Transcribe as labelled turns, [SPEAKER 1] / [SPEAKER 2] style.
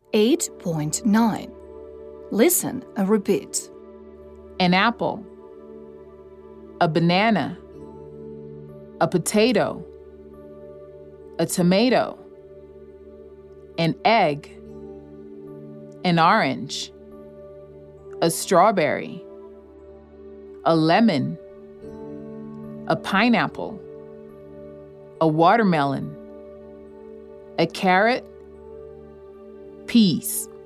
[SPEAKER 1] 8.9. Listen and repeat.
[SPEAKER 2] An apple, a banana, a potato, a tomato, an egg, an orange, a strawberry, a lemon, a pineapple, a watermelon, a carrot, peas.